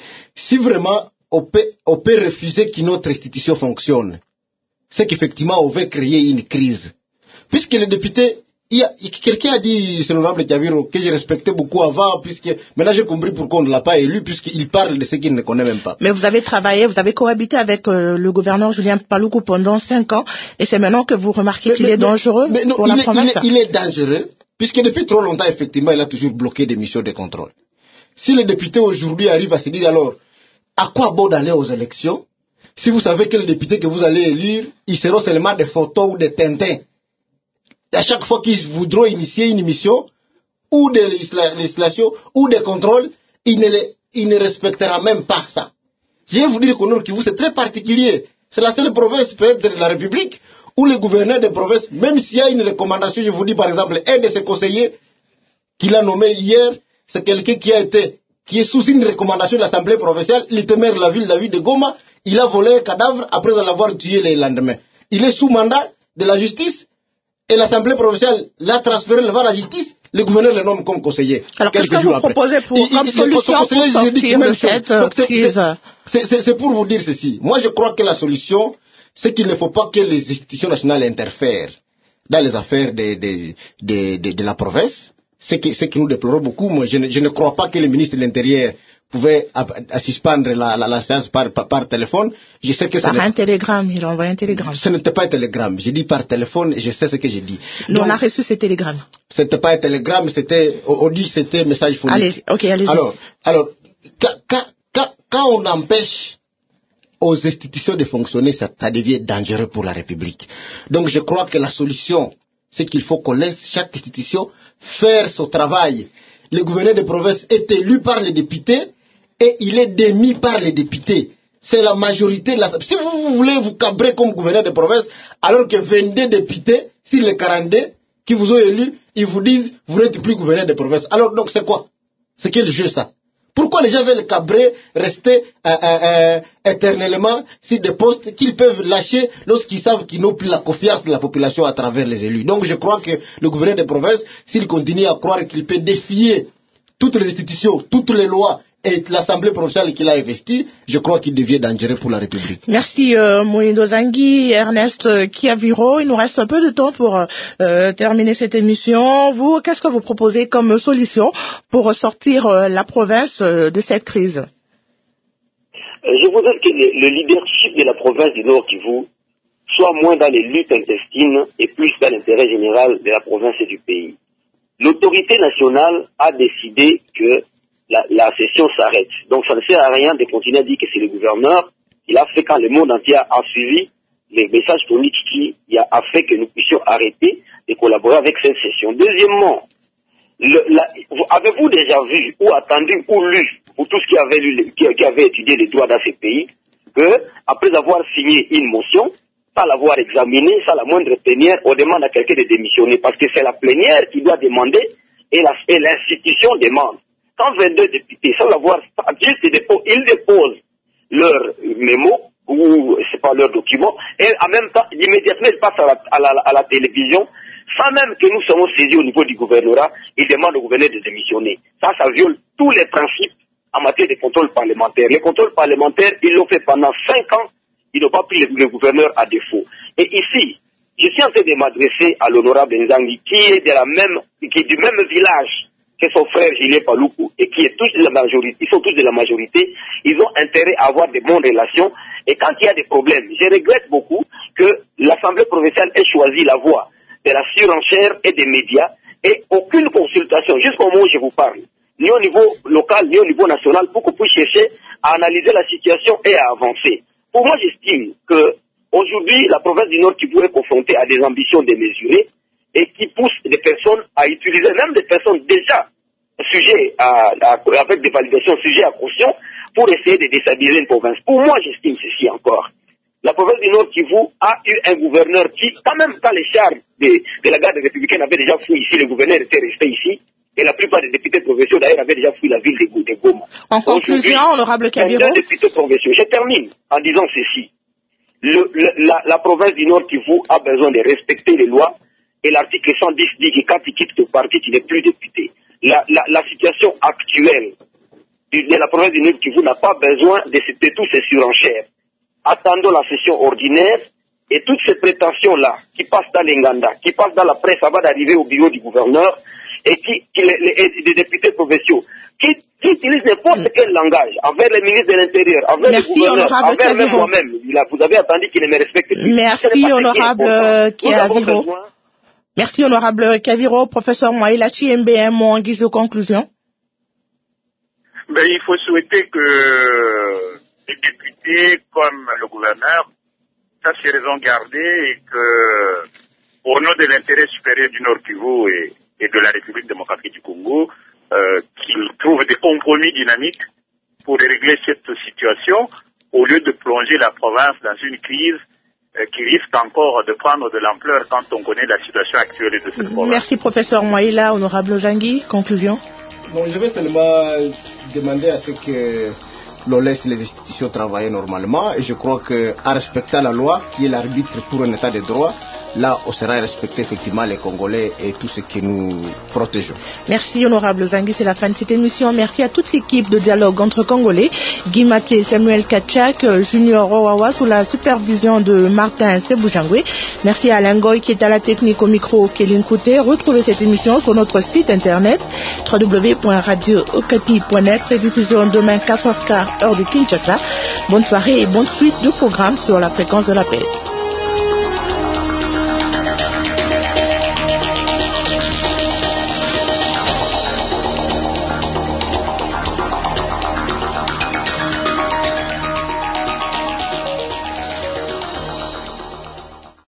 Si vraiment, on peut, on peut refuser que notre institution fonctionne, c'est qu'effectivement, on veut créer une crise. Puisque les députés, il y a, quelqu'un a dit, c'est l'honorable Kiaviro, que je respectais beaucoup avant, puisque maintenant j'ai compris pourquoi on ne l'a pas élu, puisqu'il parle de ce qu'il ne connaît même pas. Mais vous avez travaillé, vous avez cohabité avec euh, le gouverneur Julien Paluku pendant cinq ans, et c'est maintenant que vous remarquez qu'il est mais, dangereux mais non, pour il la est, province. Il est, il est dangereux, puisque depuis trop longtemps, effectivement, il a toujours bloqué des missions de contrôle. Si les députés aujourd'hui arrivent à se dire alors, à quoi bon d'aller aux élections, si vous savez que les députés que vous allez élire, ils seront seulement des photos ou des tintins. À chaque fois qu'ils voudront initier une mission, ou de législation, ou de contrôle, il ne, les, il ne respectera même pas ça. Je vais vous dire qu'au Nord Kivu, c'est très particulier. C'est la seule province, peut-être, de la République, où le gouverneur de province, même s'il y a une recommandation, je vous dis par exemple, un de ses conseillers, qu'il a nommé hier, c'est quelqu'un qui a été, qui est sous une recommandation de l'Assemblée provinciale, il était maire de la ville, la ville de Goma, il a volé un cadavre après l'avoir tué le lendemain. Il est sous mandat de la justice, et l'Assemblée provinciale l'a transféré devant la justice, le gouverneur le nomme comme conseiller. Alors, qu'est-ce que vous proposez pour, il, comme il, solution pour sortir de cette crise? C'est pour vous dire ceci. Moi, je crois que la solution, c'est qu'il ne faut pas que les institutions nationales interfèrent dans les affaires de, de, de, de, de la province. C'est que, que nous déplorons beaucoup. Moi, je ne, je ne crois pas que le ministre de l'Intérieur pouvait suspendre la, la, la séance par, par, par téléphone. Je sais que par un télégramme, il a envoyé un télégramme. Ce n'était pas un télégramme. J'ai dit par téléphone et je sais ce que j'ai dit. Nous, on a reçu ce télégramme. C'était pas un télégramme, c'était, on dit c'était message phonique. Allez, ok, allez-y. Alors, alors, quand, quand, quand on empêche aux institutions de fonctionner, ça, ça devient dangereux pour la République. Donc je crois que la solution, c'est qu'il faut qu'on laisse chaque institution faire son travail. Le gouverneur de province est élu par les députés et il est démis par les députés. C'est la majorité de la... Si vous, vous voulez vous cabrer comme gouverneur de province, alors que vingt-deux députés, sur les quarante-deux qui vous ont élu, ils vous disent, vous n'êtes plus gouverneur de province. Alors donc c'est quoi? C'est quel jeu ça? Pourquoi les gens veulent cabrer, rester euh, euh, euh, éternellement sur des postes qu'ils peuvent lâcher lorsqu'ils savent qu'ils n'ont plus la confiance de la population à travers les élus? Donc je crois que le gouverneur de province, s'il continue à croire qu'il peut défier toutes les institutions, toutes les lois et l'Assemblée provinciale qu'il a investie, je crois qu'il devient dangereux pour la République. Merci euh, Moïdo Zangui, Ernest Kiaviro. Il nous reste un peu de temps pour euh, terminer cette émission. Vous, qu'est-ce que vous proposez comme solution pour sortir euh, la province euh, de cette crise? Je voudrais que le, le leadership de la province du Nord Kivu soit moins dans les luttes intestines et plus dans l'intérêt général de la province et du pays. L'autorité nationale a décidé que La, la session s'arrête. Donc ça ne sert à rien de continuer à dire que c'est le gouverneur qui l'a fait quand le monde entier a suivi les messages politiques qui a, a fait que nous puissions arrêter de collaborer avec cette session. Deuxièmement, le, la, avez-vous déjà vu ou attendu ou lu pour tous qui avaient, lu, qui, qui avaient étudié les droits dans ces pays que après avoir signé une motion, sans l'avoir examinée, sans la moindre plénière, on demande à quelqu'un de démissionner parce que c'est la plénière qui doit demander et, la, et l'institution demande. Quand vingt-deux députés, sans l'avoir, juste ils déposent leur mémo, ou c'est pas leur document, et en même temps, immédiatement, ils passent à la, à la, à la télévision, sans même que nous soyons saisis au niveau du gouvernorat, ils demandent au gouverneur de démissionner. Ça, ça viole tous les principes en matière de contrôle parlementaire. Les contrôles parlementaires, ils l'ont fait pendant cinq ans, ils n'ont pas pris le, le gouverneur à défaut. Et ici, je suis en train de m'adresser à l'honorable Nzangi, qui est de la même, qui est du même village que son frère Julien Paluku, et qui est tous de la majorité, ils sont tous de la majorité, ils ont intérêt à avoir de bonnes relations, et quand il y a des problèmes, je regrette beaucoup que l'Assemblée provinciale ait choisi la voie de la surenchère et des médias, et aucune consultation, jusqu'au moment où je vous parle, ni au niveau local, ni au niveau national, pour qu'on puisse chercher à analyser la situation et à avancer. Pour moi, j'estime que aujourd'hui, la province du Nord qui pourrait confronter à des ambitions démesurées, et qui pousse des personnes à utiliser, même des personnes déjà sujets à, à, avec des validations sujets à caution, pour essayer de déstabiliser une province. Pour moi, j'estime ceci encore. La province du Nord Kivu a eu un gouverneur qui, quand même, quand les chars de, de la garde républicaine avaient déjà fui ici, le gouverneur était resté ici, et la plupart des députés provinciaux, d'ailleurs, avaient déjà fui la ville de Goma. En conclusion, honorable Kabiro. Les députés provinciaux. Je termine en disant ceci. Le, le, la, la province du Nord Kivu a besoin de respecter les lois. Et l'article cent dix dit que quand tu quittes ton parti, tu n'es plus député. La, la, la situation actuelle de la province du Nord Kivu n'a pas besoin de, de toutes ces surenchères. Attendons la session ordinaire et toutes ces prétentions-là qui passent dans l'Enganda, qui passent dans la presse avant d'arriver au bureau du gouverneur et qui, qui les, les, les députés provinciaux qui, qui utilisent n'importe quel langage envers les ministres de l'Intérieur, envers Merci, les gouverneurs, envers même Kabiro. moi-même. Vous avez attendu qu'ils ne me respectent plus. Merci, honorable Kabiro. Merci, honorable Kabiro. Professeur Moailachi M B M, en guise de conclusion. Ben, il faut souhaiter que les députés, comme le gouverneur, sachent ses raisons gardées et que, au nom de l'intérêt supérieur du Nord Kivu et, et de la République démocratique du Congo, euh, qu'ils trouvent des compromis dynamiques pour régler cette situation, au lieu de plonger la province dans une crise qui risque encore de prendre de l'ampleur quand on connaît la situation actuelle de cette province. Merci, professeur Moïla. Honorable Zangui, conclusion. Bon, je vais seulement demander à ce que l'on laisse les institutions travailler normalement, et je crois qu'en respectant la loi, qui est l'arbitre pour un état de droit, là, on sera respecté effectivement les Congolais et tout ce que nous protégeons. Merci, honorable Zangui, c'est la fin de cette émission. Merci à toute l'équipe de dialogue entre Congolais, Guy Mathieu, Samuel Kachak, Junior Owawa, sous la supervision de Martin Sebujangwe. Merci à Alain Goy qui est à la technique au micro, Kéline Kouté. Retrouvez cette émission sur notre site internet w w w point radio okapi point net. Rediffusion demain quatre heures quinze heure de Kinshasa. Bonne soirée et bonne suite de programme sur la fréquence de la paix.